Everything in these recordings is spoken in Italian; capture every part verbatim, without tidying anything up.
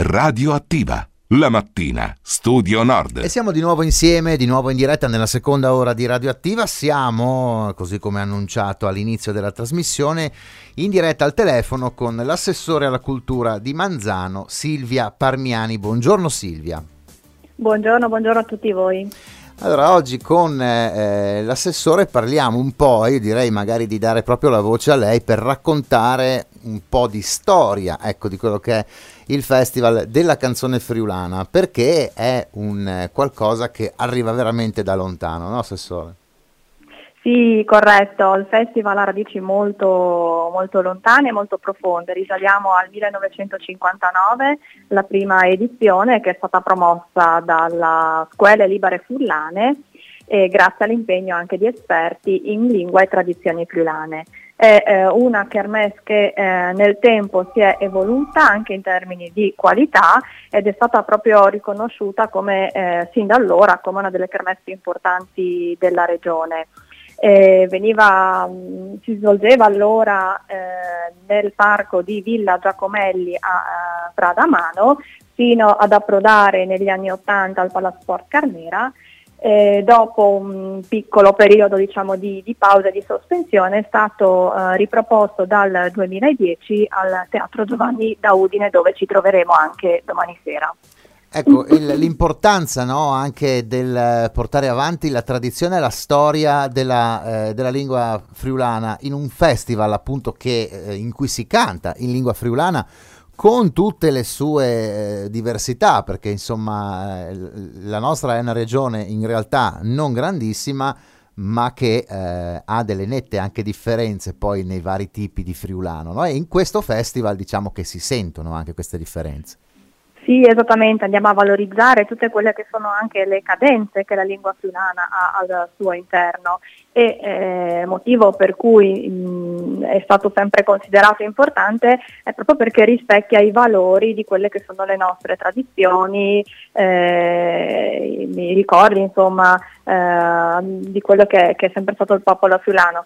Radioattiva, la mattina, Studio Nord. E siamo di nuovo insieme, di nuovo in diretta nella seconda ora di Radioattiva. Siamo, così come annunciato all'inizio della trasmissione, in diretta al telefono con l'assessore alla cultura di Manzano, Silvia Parmiani. Buongiorno Silvia. Buongiorno, buongiorno a tutti voi. Allora, oggi con eh, l'assessore parliamo un po', io direi magari di dare proprio la voce a lei per raccontare un po' di storia, ecco, di quello che è il Festival della Canzone Friulana, perché è un eh, qualcosa che arriva veramente da lontano, no Assessore? Sì, corretto, il festival ha radici molto, molto lontane e molto profonde. Risaliamo al millenovecentocinquantanove, la prima edizione che è stata promossa dalla Scuole Libere Friulane e grazie all'impegno anche di esperti in lingua e tradizioni friulane. È eh, una kermesse che eh, nel tempo si è evoluta anche in termini di qualità ed è stata proprio riconosciuta come eh, sin da allora come una delle kermesse più importanti della regione. Eh, veniva, mh, si svolgeva allora eh, nel parco di Villa Giacomelli a uh, Pradamano fino ad approdare negli anni ottanta al Palasport Carnera. Eh, dopo un piccolo periodo diciamo, di, di pausa e di sospensione è stato eh, riproposto dal duemiladieci al Teatro Giovanni da Udine, dove ci troveremo anche domani sera. Ecco, il, l'importanza, no, anche del portare avanti la tradizione e la storia della, eh, della lingua friulana in un festival appunto che, eh, in cui si canta in lingua friulana con tutte le sue eh, diversità, perché insomma eh, la nostra è una regione in realtà non grandissima, ma che eh, ha delle nette anche differenze poi nei vari tipi di friulano, no? E in questo festival diciamo che si sentono anche queste differenze. Sì, esattamente, andiamo a valorizzare tutte quelle che sono anche le cadenze che la lingua friulana ha al suo interno e eh, motivo per cui mh, è stato sempre considerato importante è proprio perché rispecchia i valori di quelle che sono le nostre tradizioni, eh, i ricordi insomma eh, di quello che, che è sempre stato il popolo friulano.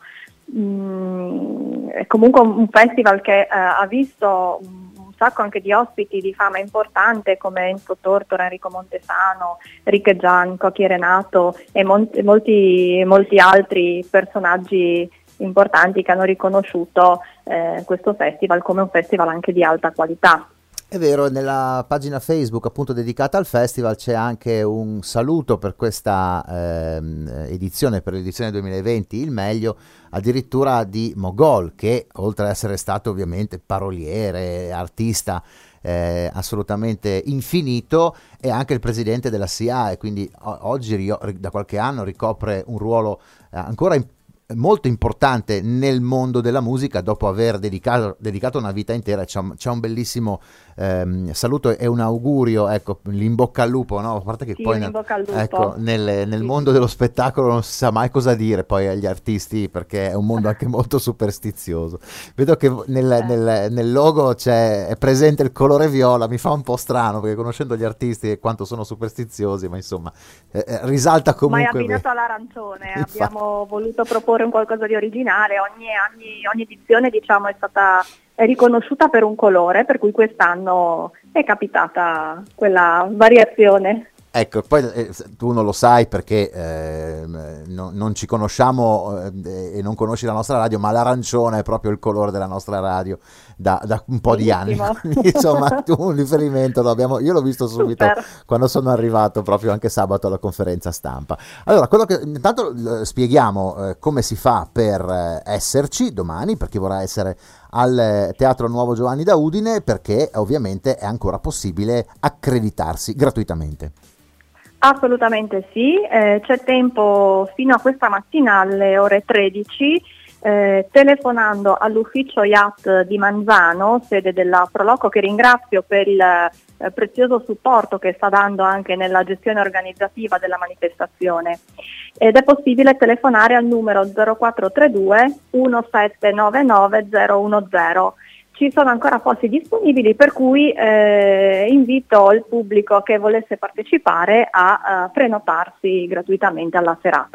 Mm, è comunque un festival che eh, ha visto un sacco anche di ospiti di fama importante come Enzo Tortora, Enrico Montesano, Ricche Cocchi Renato e mon- molti, molti altri personaggi importanti che hanno riconosciuto eh, questo festival come un festival anche di alta qualità. È vero, nella pagina Facebook appunto dedicata al festival c'è anche un saluto per questa ehm, edizione, per l'edizione duemilaventi, il meglio addirittura di Mogol, che oltre ad essere stato ovviamente paroliere, artista eh, assolutamente infinito, è anche il presidente della S I A E, quindi o- oggi rio- da qualche anno ricopre un ruolo eh, ancora importante, molto importante nel mondo della musica dopo aver dedicato, dedicato una vita intera. C'è un, c'è un bellissimo ehm, saluto e un augurio, ecco, l'in bocca al lupo, no? A parte che sì, poi nel, ecco, nel, nel sì. mondo dello spettacolo non si sa mai cosa dire poi agli artisti, perché è un mondo anche molto superstizioso. Vedo che nel, eh. nel, nel logo c'è, è presente il colore viola, mi fa un po' strano perché conoscendo gli artisti e quanto sono superstiziosi, ma insomma eh, risalta comunque. Ma è abbinato all'arancione, abbiamo voluto proporre un qualcosa di originale. Ogni, ogni, ogni edizione diciamo è stata è riconosciuta per un colore, per cui quest'anno è capitata quella variazione. Ecco, poi eh, tu non lo sai perché eh, no, non ci conosciamo eh, e non conosci la nostra radio, ma l'arancione è proprio il colore della nostra radio da, da un po' Benissimo. di anni. Insomma, tu un riferimento lo abbiamo, io l'ho visto subito. Super. Quando sono arrivato proprio anche sabato alla conferenza stampa. Allora, quello che intanto eh, spieghiamo eh, come si fa per eh, esserci domani, per chi vorrà essere al Teatro Nuovo Giovanni da Udine, perché ovviamente è ancora possibile accreditarsi gratuitamente. Assolutamente sì, eh, c'è tempo fino a questa mattina alle ore tredici, eh, telefonando all'ufficio I A T di Manzano, sede della Proloco, che ringrazio per il eh, prezioso supporto che sta dando anche nella gestione organizzativa della manifestazione. Ed è possibile telefonare al numero zero quattro tre due uno sette nove nove zero uno zero. Ci sono ancora posti disponibili, per cui eh, invito il pubblico che volesse partecipare a, a prenotarsi gratuitamente alla serata.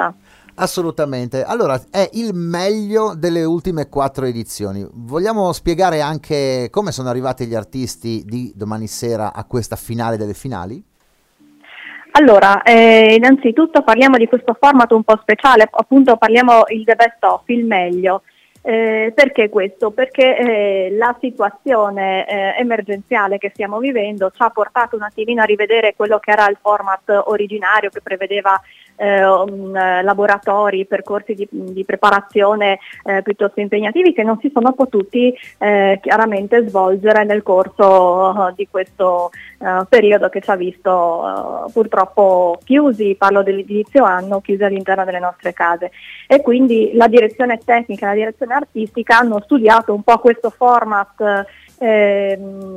Assolutamente. Allora, è il meglio delle ultime quattro edizioni. Vogliamo spiegare anche come sono arrivati gli artisti di domani sera a questa finale delle finali? Allora, eh, innanzitutto parliamo di questo format un po' speciale, appunto parliamo il the best of, il meglio. Eh, perché questo? Perché eh, la situazione eh, emergenziale che stiamo vivendo ci ha portato un attimino a rivedere quello che era il format originario, che prevedeva eh, um, laboratori, percorsi di, di preparazione eh, piuttosto impegnativi, che non si sono potuti eh, chiaramente svolgere nel corso uh, di questo uh, periodo che ci ha visto uh, purtroppo chiusi, parlo dell'inizio anno, chiusi all'interno delle nostre case. E quindi la direzione tecnica e la direzione artistica hanno studiato un po' questo format eh,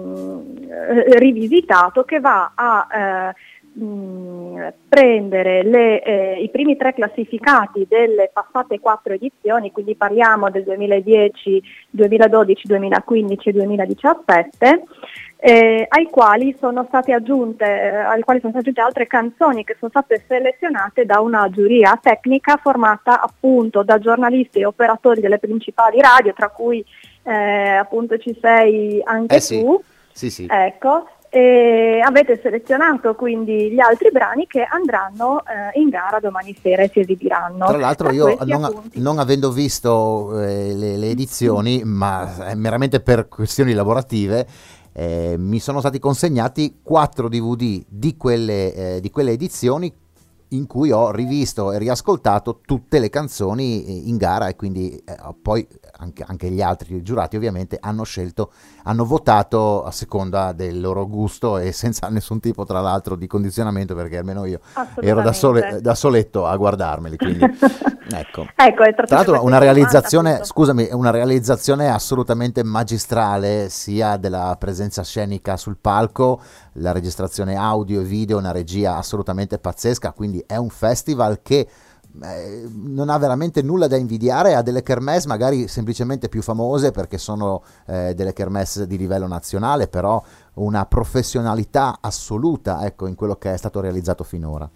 rivisitato, che va a eh, mh, prendere le, eh, i primi tre classificati delle passate quattro edizioni, quindi parliamo del duemiladieci, duemiladodici, duemilaquindici e duemiladiciassette, Eh, ai quali sono state aggiunte, eh, alle quali sono state aggiunte altre canzoni che sono state selezionate da una giuria tecnica formata appunto da giornalisti e operatori delle principali radio, tra cui eh, appunto ci sei anche Eh sì, tu. sì, sì. Ecco, e avete selezionato quindi gli altri brani che andranno eh, in gara domani sera e si esibiranno. Tra l'altro Tra io questi, non, appunti, non avendo visto eh, le, le edizioni, ma eh, meramente per questioni lavorative, eh, mi sono stati consegnati quattro D V D di quelle, eh, di quelle edizioni, in cui ho rivisto e riascoltato tutte le canzoni in gara, e quindi eh, poi anche, anche gli altri giurati ovviamente hanno scelto, hanno votato a seconda del loro gusto e senza nessun tipo tra l'altro di condizionamento, perché almeno io ero da, sole, da soletto a guardarmeli, quindi ecco. ecco, è Tra l'altro una realizzazione, domanda, scusami, una realizzazione assolutamente magistrale, sia della presenza scenica sul palco, la registrazione audio e video, una regia assolutamente pazzesca, quindi è un festival che eh, non ha veramente nulla da invidiare a delle kermesse magari semplicemente più famose, perché sono eh, delle kermesse di livello nazionale, però una professionalità assoluta, ecco, in quello che è stato realizzato finora.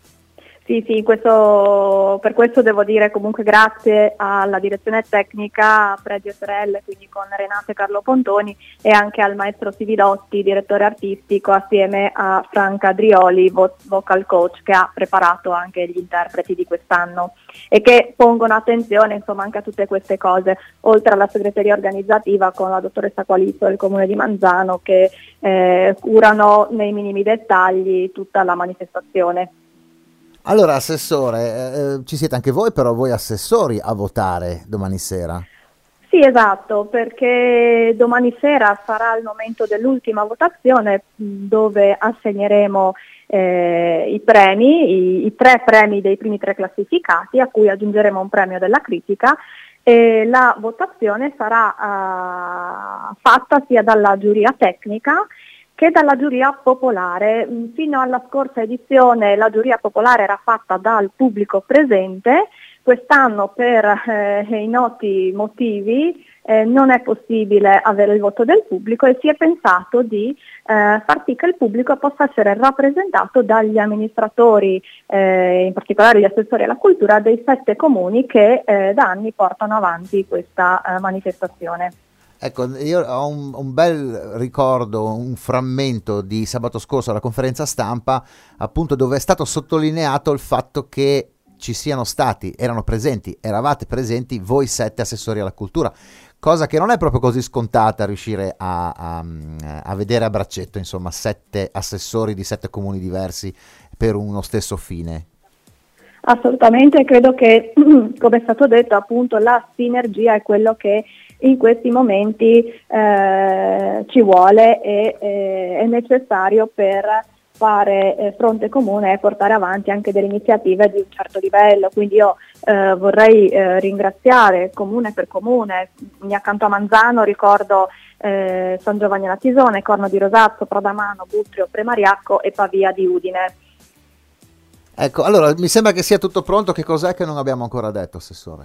Sì, sì, questo, per questo devo dire comunque grazie alla direzione tecnica Predi e Sorelle, quindi con Renate e Carlo Pontoni, e anche al maestro Sivilotti, direttore artistico, assieme a Franca Adrioli, vo- vocal coach, che ha preparato anche gli interpreti di quest'anno e che pongono attenzione insomma anche a tutte queste cose, oltre alla segreteria organizzativa con la dottoressa Qualizzo del Comune di Manzano, che eh, curano nei minimi dettagli tutta la manifestazione. Allora, assessore, eh, ci siete anche voi, però voi assessori a votare domani sera? Sì, esatto, perché domani sera sarà il momento dell'ultima votazione, dove assegneremo eh, i premi, i, i tre premi dei primi tre classificati, a cui aggiungeremo un premio della critica, e la votazione sarà uh, fatta sia dalla giuria tecnica che dalla giuria popolare. Fino alla scorsa edizione la giuria popolare era fatta dal pubblico presente, quest'anno per eh, i noti motivi eh, non è possibile avere il voto del pubblico e si è pensato di eh, far sì che il pubblico possa essere rappresentato dagli amministratori, eh, in particolare gli assessori alla cultura dei sette comuni che eh, da anni portano avanti questa eh, manifestazione. Ecco, io ho un, un bel ricordo, un frammento di sabato scorso alla conferenza stampa, appunto, dove è stato sottolineato il fatto che ci siano stati, erano presenti, eravate presenti voi sette assessori alla cultura, cosa che non è proprio così scontata riuscire a, a, a vedere a braccetto, insomma, sette assessori di sette comuni diversi per uno stesso fine. Assolutamente, credo che, come è stato detto, appunto, la sinergia è quello che in questi momenti eh, ci vuole e eh, è necessario per fare eh, fronte comune e portare avanti anche delle iniziative di un certo livello. Quindi io eh, vorrei eh, ringraziare comune per comune. Accanto a Manzano ricordo eh, San Giovanni alla Tisone, Corno di Rosazzo, Pradamano, Butrio, Premariacco e Pavia di Udine. Ecco, allora mi sembra che sia tutto pronto. Che cos'è che non abbiamo ancora detto, assessore?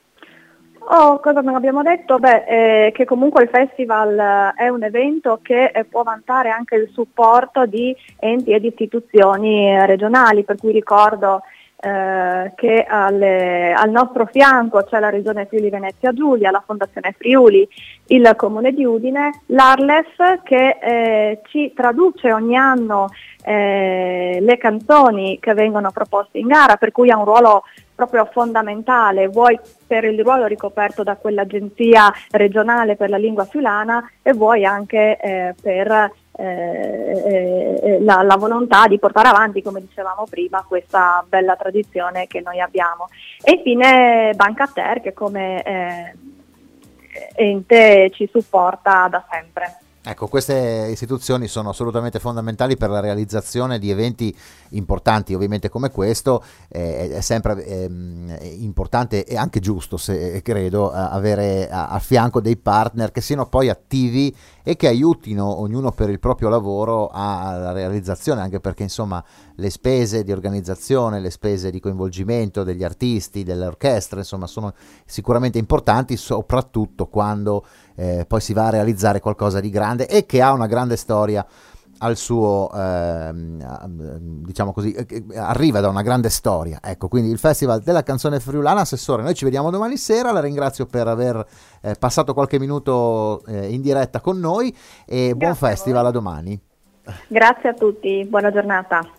Oh, cosa non abbiamo detto? Beh, eh, che comunque il festival eh, è un evento che eh, può vantare anche il supporto di enti ed istituzioni eh, regionali, per cui ricordo eh, che alle, al nostro fianco c'è la Regione Friuli Venezia Giulia, la Fondazione Friuli, il Comune di Udine, l'Arles che eh, ci traduce ogni anno eh, le canzoni che vengono proposte in gara, per cui ha un ruolo proprio fondamentale, vuoi per il ruolo ricoperto da quell'agenzia regionale per la lingua friulana e vuoi anche eh, per eh, eh, la, la volontà di portare avanti, come dicevamo prima, questa bella tradizione che noi abbiamo. E infine Banca Ter, che come eh, ente ci supporta da sempre. Ecco, queste istituzioni sono assolutamente fondamentali per la realizzazione di eventi importanti, ovviamente come questo. Eh, è sempre ehm, importante e anche giusto, se credo, avere a, a fianco dei partner che siano poi attivi e che aiutino ognuno per il proprio lavoro alla realizzazione, anche perché insomma le spese di organizzazione, le spese di coinvolgimento degli artisti, dell'orchestra, insomma sono sicuramente importanti, soprattutto quando eh, poi si va a realizzare qualcosa di grande e che ha una grande storia al suo, ehm, diciamo così, eh, arriva da una grande storia. Ecco, quindi il Festival della Canzone Friulana. Assessore, noi ci vediamo domani sera, la ringrazio per aver eh, passato qualche minuto eh, in diretta con noi e buon Grazie a festival, voi. a domani. Grazie a tutti, buona giornata.